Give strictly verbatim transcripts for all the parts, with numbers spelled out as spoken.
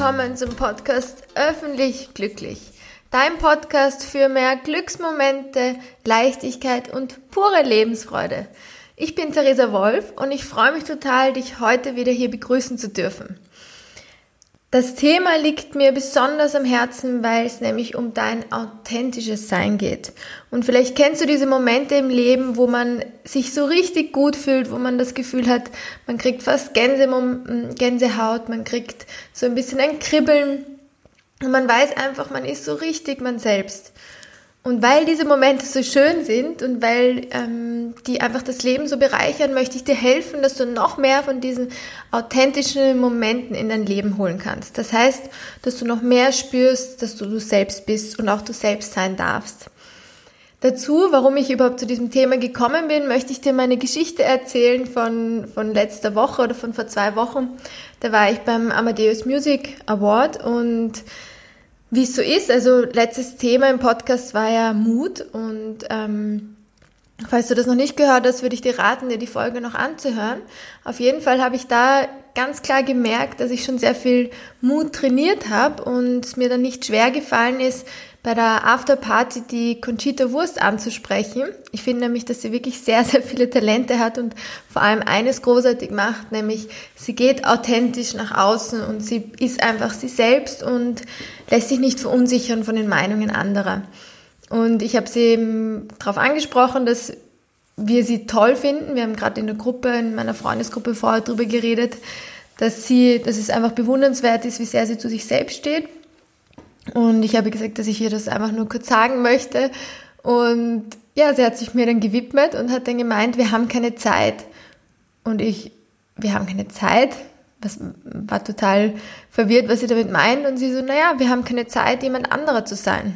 willkommen zum Podcast Öffentlich Glücklich. Dein Podcast für mehr Glücksmomente, Leichtigkeit und pure Lebensfreude. Ich bin Theresa Wolf und ich freue mich total, dich heute wieder hier begrüßen zu dürfen. Das Thema liegt mir besonders am Herzen, weil es nämlich um dein authentisches Sein geht. Und vielleicht kennst du diese Momente im Leben, wo man sich so richtig gut fühlt, wo man das Gefühl hat, man kriegt fast Gänsemom- Gänsehaut, man kriegt so ein bisschen ein Kribbeln und man weiß einfach, man ist so richtig man selbst. Und weil diese Momente so schön sind und weil ähm, die einfach das Leben so bereichern, möchte ich dir helfen, dass du noch mehr von diesen authentischen Momenten in dein Leben holen kannst. Das heißt, dass du noch mehr spürst, dass du du selbst bist und auch du selbst sein darfst. Dazu, warum ich überhaupt zu diesem Thema gekommen bin, möchte ich dir meine Geschichte erzählen von, von letzter Woche oder von vor zwei Wochen. Da war ich beim Amadeus Music Award und wie es so ist, also letztes Thema im Podcast war ja Mut und ähm, falls du das noch nicht gehört hast, würde ich dir raten, dir die Folge noch anzuhören. Auf jeden Fall habe ich da ganz klar gemerkt, dass ich schon sehr viel Mut trainiert habe und es mir dann nicht schwer gefallen ist, bei der Afterparty die Conchita Wurst anzusprechen. Ich finde nämlich, dass sie wirklich sehr, sehr viele Talente hat und vor allem eines großartig macht, nämlich sie geht authentisch nach außen und sie ist einfach sie selbst und lässt sich nicht verunsichern von den Meinungen anderer. Und ich habe sie eben darauf angesprochen, dass wir sie toll finden. Wir haben gerade in der Gruppe, in meiner Freundesgruppe vorher darüber geredet, dass sie, dass es einfach bewundernswert ist, wie sehr sie zu sich selbst steht. Und ich habe gesagt, dass ich ihr das einfach nur kurz sagen möchte. Und ja, sie hat sich mir dann gewidmet und hat dann gemeint, wir haben keine Zeit. Und ich, wir haben keine Zeit? Was, war total verwirrt, was sie damit meint. Und sie so, naja, wir haben keine Zeit, jemand anderer zu sein.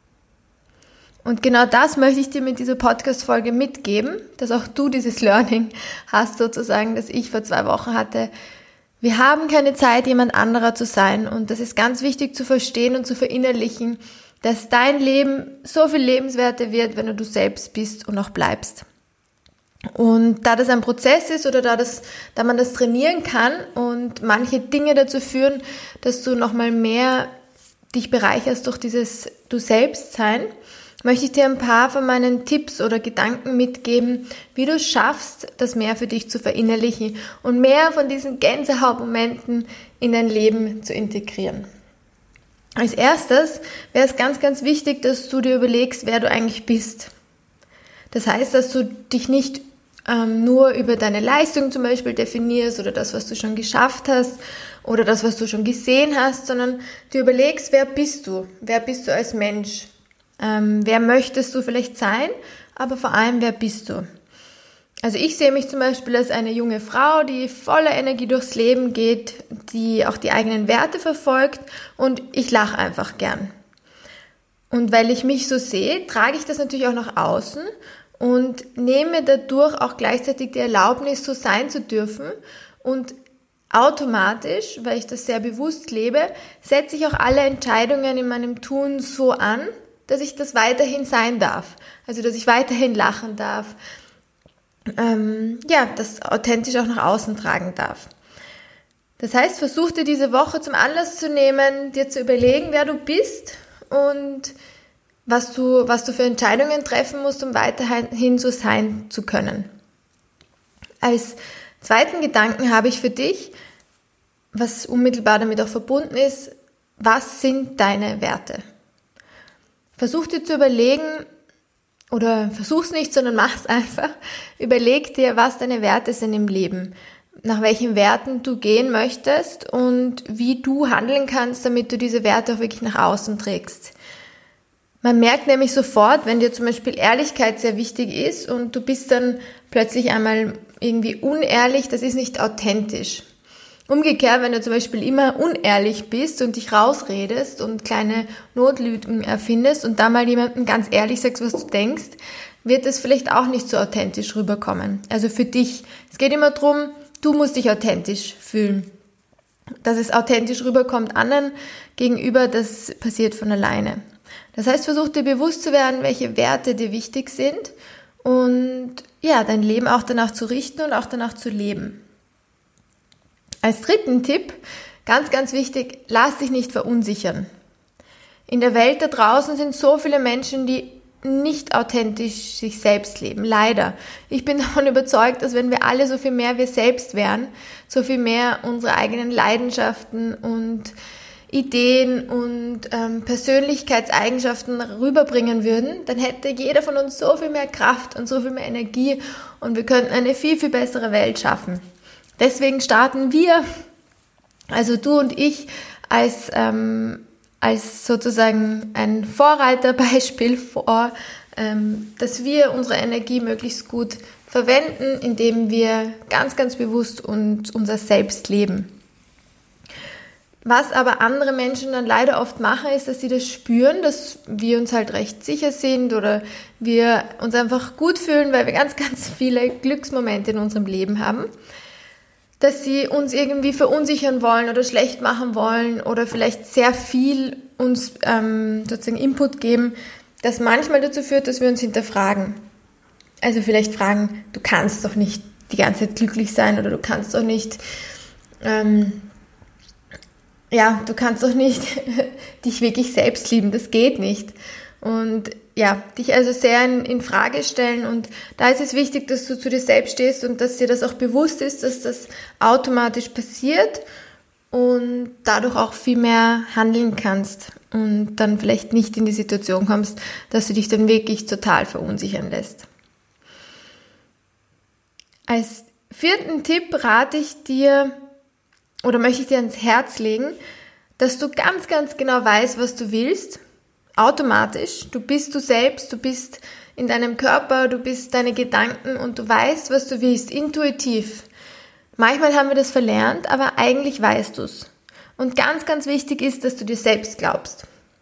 Und genau das möchte ich dir mit dieser Podcast-Folge mitgeben, dass auch du dieses Learning hast sozusagen, das ich vor zwei Wochen hatte. Wir haben keine Zeit, jemand anderer zu sein und das ist ganz wichtig zu verstehen und zu verinnerlichen, dass dein Leben so viel lebenswerter wird, wenn du du selbst bist und auch bleibst. Und da das ein Prozess ist oder da, das, da man das trainieren kann und manche Dinge dazu führen, dass du nochmal mehr dich bereicherst durch dieses Du selbst sein, möchte ich dir ein paar von meinen Tipps oder Gedanken mitgeben, wie du es schaffst, das mehr für dich zu verinnerlichen und mehr von diesen Gänsehautmomenten in dein Leben zu integrieren. Als erstes wäre es ganz, ganz wichtig, dass du dir überlegst, wer du eigentlich bist. Das heißt, dass du dich nicht ähm, nur über deine Leistung zum Beispiel definierst oder das, was du schon geschafft hast oder das, was du schon gesehen hast, sondern dir überlegst, wer bist du? Wer bist du als Mensch? Ähm, wer möchtest du vielleicht sein, aber vor allem, wer bist du? Also ich sehe mich zum Beispiel als eine junge Frau, die voller Energie durchs Leben geht, die auch die eigenen Werte verfolgt und ich lache einfach gern. Und weil ich mich so sehe, trage ich das natürlich auch nach außen und nehme dadurch auch gleichzeitig die Erlaubnis, so sein zu dürfen und automatisch, weil ich das sehr bewusst lebe, setze ich auch alle Entscheidungen in meinem Tun so an, dass ich das weiterhin sein darf, also dass ich weiterhin lachen darf, ähm, ja, das authentisch auch nach außen tragen darf. Das heißt, versuch dir diese Woche zum Anlass zu nehmen, dir zu überlegen, wer du bist und was du, was du für Entscheidungen treffen musst, um weiterhin so sein zu können. Als zweiten Gedanken habe ich für dich, was unmittelbar damit auch verbunden ist, was sind deine Werte? Versuch dir zu überlegen, oder versuch's nicht, sondern mach's einfach. Überleg dir, was deine Werte sind im Leben, nach welchen Werten du gehen möchtest und wie du handeln kannst, damit du diese Werte auch wirklich nach außen trägst. Man merkt nämlich sofort, wenn dir zum Beispiel Ehrlichkeit sehr wichtig ist und du bist dann plötzlich einmal irgendwie unehrlich, das ist nicht authentisch. Umgekehrt, wenn du zum Beispiel immer unehrlich bist und dich rausredest und kleine Notlügen erfindest und da mal jemandem ganz ehrlich sagst, was du denkst, wird es vielleicht auch nicht so authentisch rüberkommen. Also für dich. Es geht immer darum, du musst dich authentisch fühlen. Dass es authentisch rüberkommt anderen gegenüber, das passiert von alleine. Das heißt, versuch dir bewusst zu werden, welche Werte dir wichtig sind und ja, dein Leben auch danach zu richten und auch danach zu leben. Als dritten Tipp Ganz, ganz wichtig, lass dich nicht verunsichern. In der Welt da draußen sind so viele Menschen, die nicht authentisch sich selbst leben, leider. Ich bin davon überzeugt, dass wenn wir alle so viel mehr wir selbst wären, so viel mehr unsere eigenen Leidenschaften und Ideen und ähm, Persönlichkeitseigenschaften rüberbringen würden, dann hätte jeder von uns so viel mehr Kraft und so viel mehr Energie und wir könnten eine viel, viel bessere Welt schaffen. Deswegen starten wir, also du und ich, als ähm, als sozusagen ein Vorreiterbeispiel vor, ähm, dass wir unsere Energie möglichst gut verwenden, indem wir ganz, ganz bewusst und unser Selbst leben. Was aber andere Menschen dann leider oft machen, ist, dass sie das spüren, dass wir uns halt recht sicher sind oder wir uns einfach gut fühlen, weil wir ganz, ganz viele Glücksmomente in unserem Leben haben, dass sie uns irgendwie verunsichern wollen oder schlecht machen wollen oder vielleicht sehr viel uns ähm, sozusagen Input geben, das manchmal dazu führt, dass wir uns hinterfragen. Also vielleicht fragen, du kannst doch nicht die ganze Zeit glücklich sein oder du kannst doch nicht, ähm, ja, du kannst doch nicht dich wirklich selbst lieben, das geht nicht. Und ja, dich also sehr in, in Frage stellen und da ist es wichtig, dass du zu dir selbst stehst und dass dir das auch bewusst ist, dass das automatisch passiert und dadurch auch viel mehr handeln kannst und dann vielleicht nicht in die Situation kommst, dass du dich dann wirklich total verunsichern lässt. Als vierten Tipp rate ich dir oder möchte ich dir ans Herz legen, dass du ganz, ganz genau weißt, was du willst. Automatisch, du bist du selbst, du bist in deinem Körper, du bist deine Gedanken und du weißt, was du willst, intuitiv. Manchmal haben wir das verlernt, aber eigentlich weißt du es. Und ganz, ganz wichtig ist, dass du dir selbst glaubst.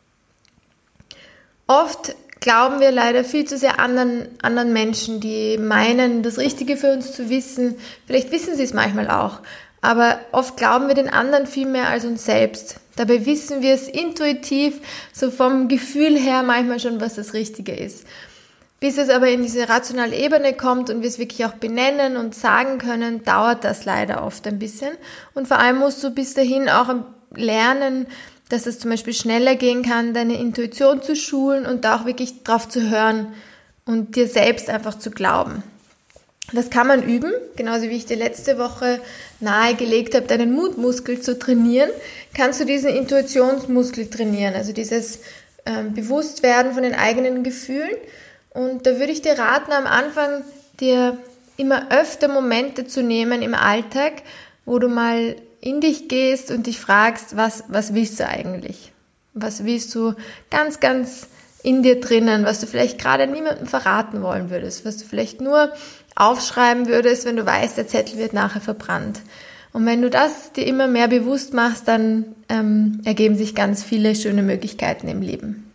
Oft glauben wir leider viel zu sehr anderen, anderen Menschen, die meinen, das Richtige für uns zu wissen. Vielleicht wissen sie es manchmal auch, aber oft glauben wir den anderen viel mehr als uns selbst. Dabei wissen wir es intuitiv, so vom Gefühl her manchmal schon, was das Richtige ist. Bis es aber in diese rationale Ebene kommt und wir es wirklich auch benennen und sagen können, dauert das leider oft ein bisschen. Und vor allem musst du bis dahin auch lernen, dass es zum Beispiel schneller gehen kann, deine Intuition zu schulen und da auch wirklich drauf zu hören und dir selbst einfach zu glauben. Das kann man üben, genauso wie ich dir letzte Woche nahegelegt habe, deinen Mutmuskel zu trainieren, kannst du diesen Intuitionsmuskel trainieren, also dieses ähm, Bewusstwerden von den eigenen Gefühlen. Und da würde ich dir raten, am Anfang dir immer öfter Momente zu nehmen im Alltag, wo du mal in dich gehst und dich fragst, was, was willst du eigentlich? Was willst du ganz, ganz in dir drinnen, was du vielleicht gerade niemandem verraten wollen würdest, was du vielleicht nur aufschreiben würdest, wenn du weißt, der Zettel wird nachher verbrannt. Und wenn du das dir immer mehr bewusst machst, dann ähm, ergeben sich ganz viele schöne Möglichkeiten im Leben.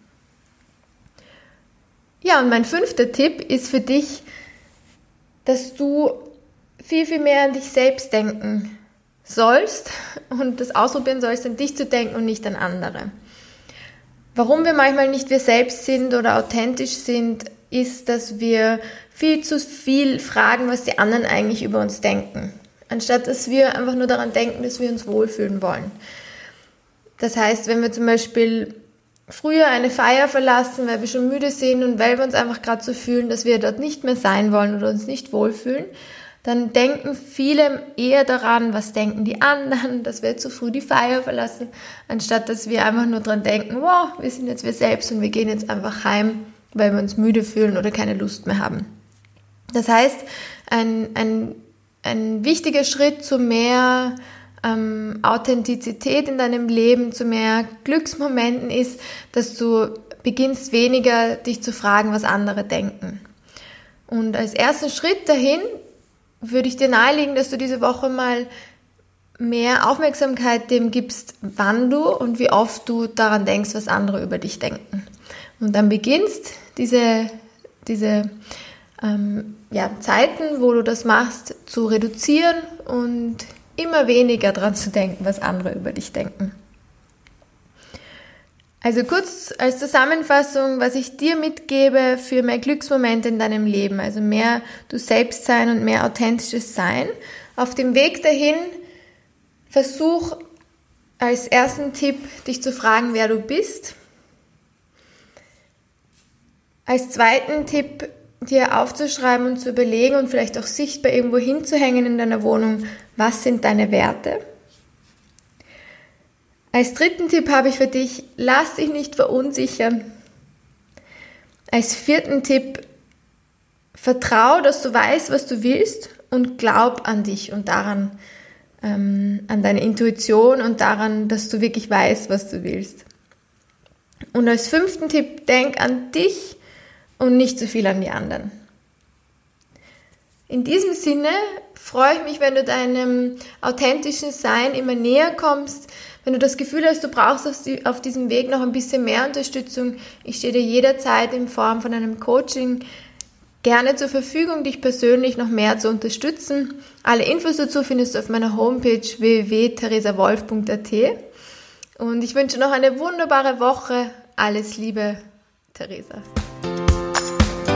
Ja, und mein fünfter Tipp ist für dich, dass du viel, viel mehr an dich selbst denken sollst und das ausprobieren sollst, an dich zu denken und nicht an andere. Warum wir manchmal nicht wir selbst sind oder authentisch sind, ist, dass wir viel zu viel fragen, was die anderen eigentlich über uns denken, anstatt dass wir einfach nur daran denken, dass wir uns wohlfühlen wollen. Das heißt, wenn wir zum Beispiel früher eine Feier verlassen, weil wir schon müde sind und weil wir uns einfach gerade so fühlen, dass wir dort nicht mehr sein wollen oder uns nicht wohlfühlen, dann denken viele eher daran, was denken die anderen, dass wir zu früh die Feier verlassen, anstatt dass wir einfach nur daran denken, wow, wir sind jetzt wir selbst und wir gehen jetzt einfach heim, weil wir uns müde fühlen oder keine Lust mehr haben. Das heißt, ein, ein, ein wichtiger Schritt zu mehr ähm, Authentizität in deinem Leben, zu mehr Glücksmomenten ist, dass du beginnst weniger dich zu fragen, was andere denken. Und als ersten Schritt dahin würde ich dir nahelegen, dass du diese Woche mal mehr Aufmerksamkeit dem gibst, wann du und wie oft du daran denkst, was andere über dich denken. Und dann beginnst diese, diese ähm, ja, Zeiten, wo du das machst, zu reduzieren und immer weniger daran zu denken, was andere über dich denken. Also kurz als Zusammenfassung, was ich dir mitgebe für mehr Glücksmomente in deinem Leben, also mehr du selbst sein und mehr authentisches Sein. Auf dem Weg dahin versuch als ersten Tipp, dich zu fragen, wer du bist. Als zweiten Tipp, dir aufzuschreiben und zu überlegen und vielleicht auch sichtbar irgendwo hinzuhängen in deiner Wohnung, was sind deine Werte? Als dritten Tipp habe ich für dich, lass dich nicht verunsichern. Als vierten Tipp, vertrau, dass du weißt, was du willst und glaub an dich und daran, ähm, an deine Intuition und daran, dass du wirklich weißt, was du willst. Und als fünften Tipp, denk an dich und nicht zu viel an die anderen. In diesem Sinne freue ich mich, wenn du deinem authentischen Sein immer näher kommst, wenn du das Gefühl hast, du brauchst auf diesem Weg noch ein bisschen mehr Unterstützung. Ich stehe dir jederzeit in Form von einem Coaching gerne zur Verfügung, dich persönlich noch mehr zu unterstützen. Alle Infos dazu findest du auf meiner Homepage w w w punkt theresa wolf punkt a t. Und ich wünsche noch eine wunderbare Woche. Alles Liebe, Theresa.